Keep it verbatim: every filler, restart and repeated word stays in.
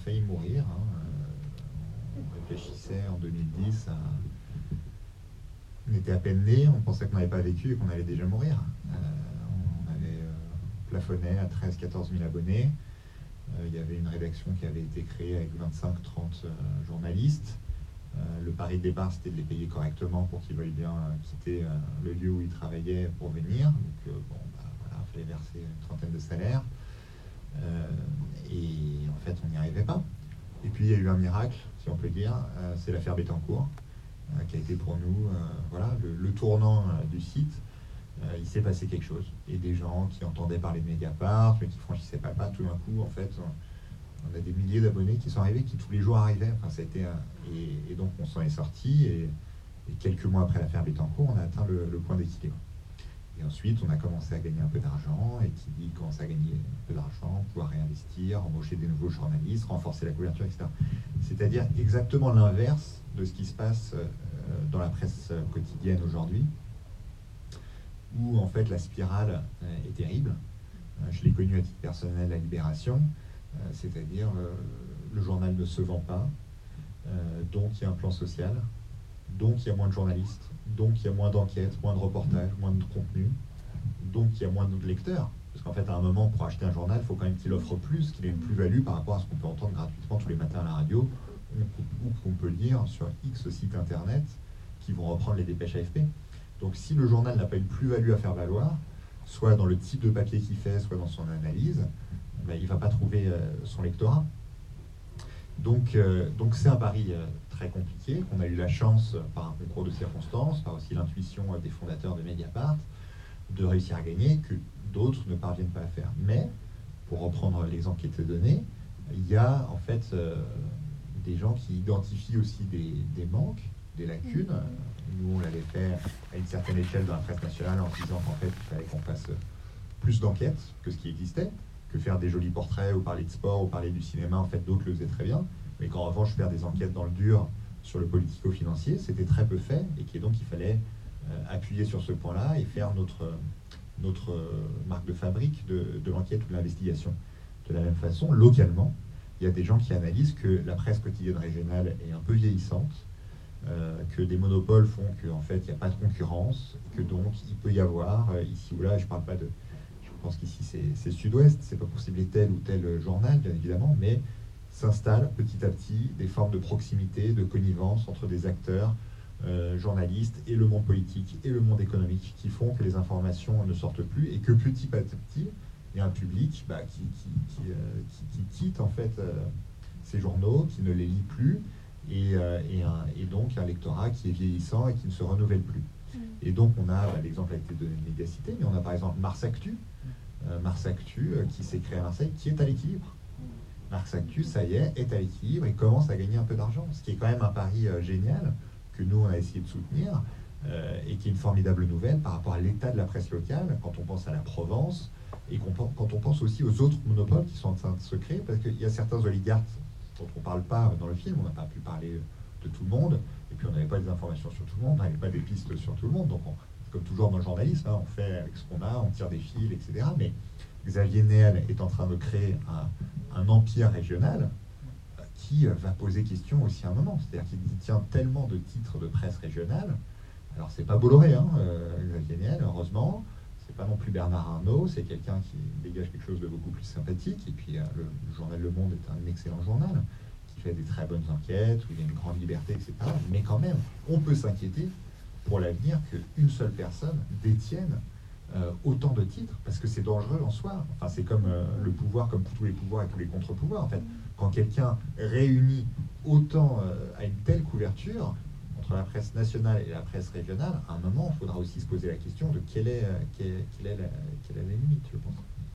failli mourir. Hein. Euh, on réfléchissait en deux mille dix à... On était à peine nés, on pensait qu'on n'avait pas vécu et qu'on allait déjà mourir. Euh, on avait euh, plafonné à treize à quatorze mille abonnés. Euh, il y avait une rédaction qui avait été créée avec vingt-cinq à trente euh, journalistes. Euh, le pari de départ, c'était de les payer correctement pour qu'ils veuillent bien euh, quitter euh, le lieu où ils travaillaient pour venir. Donc, euh, bon, bah, voilà, il fallait verser une trentaine de salaires. Euh, et en fait, on n'y arrivait pas. Et puis, il y a eu un miracle, si on peut dire, euh, c'est l'affaire Bettencourt, euh, qui a été pour nous euh, voilà, le, le tournant euh, du site. Euh, il s'est passé quelque chose. Et des gens qui entendaient parler de Mediapart, mais qui franchissaient pas le pas, tout d'un coup, en fait, on, on a des milliers d'abonnés qui sont arrivés, qui tous les jours arrivaient. Enfin, ça a été, un, et, et donc, on s'en est sorti. Et, et quelques mois après l'affaire Bettencourt, on a atteint le, le point d'équilibre. Et ensuite, on a commencé à gagner un peu d'argent, et qui dit commencer à gagner un peu d'argent, pouvoir réinvestir, embaucher des nouveaux journalistes, renforcer la couverture, et cetera. C'est-à-dire exactement l'inverse de ce qui se passe euh, dans la presse quotidienne aujourd'hui, où en fait la spirale euh, est terrible. Euh, je l'ai connu à titre personnel à Libération, euh, c'est-à-dire euh, le journal ne se vend pas, euh, donc il y a un plan social, donc il y a moins de journalistes, donc il y a moins d'enquêtes, moins de reportages, moins de contenu, donc il y a moins de lecteurs. Parce qu'en fait, à un moment, pour acheter un journal, il faut quand même qu'il offre plus, qu'il ait une plus-value par rapport à ce qu'on peut entendre gratuitement tous les matins à la radio, ou qu'on peut lire sur X sites internet qui vont reprendre les dépêches A F P. Donc si le journal n'a pas une plus-value à faire valoir, soit dans le type de papier qu'il fait, soit dans son analyse, ben, il ne va pas trouver euh, son lectorat. Donc euh, donc c'est un pari euh, très compliqué, qu'on a eu la chance, par un concours de circonstances, par aussi l'intuition euh, des fondateurs de Mediapart, de réussir à gagner, que d'autres ne parviennent pas à faire. Mais, pour reprendre l'exemple qui était donné, il y a en fait euh, des gens qui identifient aussi des, des manques, des lacunes. Nous, on l'avait fait à une certaine échelle dans la presse nationale en disant qu'en fait, il fallait qu'on fasse plus d'enquêtes que ce qui existait, que faire des jolis portraits ou parler de sport ou parler du cinéma, en fait, d'autres le faisaient très bien. Mais qu'en revanche, faire des enquêtes dans le dur sur le politico-financier, c'était très peu fait et qu'il donc il fallait euh, appuyer sur ce point-là et faire notre, notre euh, marque de fabrique de, de l'enquête ou de l'investigation. De la même façon, localement, il y a des gens qui analysent que la presse quotidienne régionale est un peu vieillissante, euh, que des monopoles font qu'en fait, il n'y a pas de concurrence, que donc il peut y avoir, euh, ici ou là, je parle pas de... Je pense qu'ici, c'est Sud-Ouest, c'est pas pour cibler tel ou tel journal, bien évidemment, mais s'installent petit à petit des formes de proximité, de connivence entre des acteurs, euh, journalistes, et le monde politique, et le monde économique, qui font que les informations ne sortent plus, et que petit à petit, il y a un public bah, qui, qui, qui, euh, qui, qui quitte en fait euh, ces journaux, qui ne les lit plus, et, euh, et, un, et donc un lectorat qui est vieillissant et qui ne se renouvelle plus. Mmh. Et donc on a, bah, l'exemple a été donné de Mégacité, mais on a par exemple Mars Actu, euh, Mars Actu euh, qui s'est créé à Marseille, qui est à l'équilibre. Mars Actu, ça y est, est à l'équilibre et commence à gagner un peu d'argent, ce qui est quand même un pari euh, génial, que nous on a essayé de soutenir, euh, et qui est une formidable nouvelle par rapport à l'état de la presse locale, quand on pense à la Provence, et quand on pense aussi aux autres monopoles qui sont en train de se créer, parce qu'il y a certains oligarques dont on ne parle pas dans le film, on n'a pas pu parler de tout le monde, et puis on n'avait pas des informations sur tout le monde, on n'avait pas des pistes sur tout le monde, donc on, comme toujours dans le journalisme, hein, on fait avec ce qu'on a, on tire des fils, et cetera. Mais Xavier Niel est en train de créer un, un empire régional qui va poser question aussi à un moment, c'est-à-dire qu'il détient tellement de titres de presse régionale. Alors c'est pas Bolloré, hein, euh, Xavier Niel, heureusement. C'est pas non plus Bernard Arnault, c'est quelqu'un qui dégage quelque chose de beaucoup plus sympathique. Et puis euh, le, le journal Le Monde est un excellent journal, qui fait des très bonnes enquêtes, où il y a une grande liberté, et cetera. Mais quand même, on peut s'inquiéter pour l'avenir qu'une seule personne détienne euh, autant de titres, parce que c'est dangereux en soi. Enfin, c'est comme euh, le pouvoir, comme tous les pouvoirs et tous les contre-pouvoirs. En fait, quand quelqu'un réunit autant euh, à une telle couverture, entre la presse nationale et la presse régionale, à un moment, il faudra aussi se poser la question de quelle est, quelle, quelle est, la, quelle est la limite, je pense.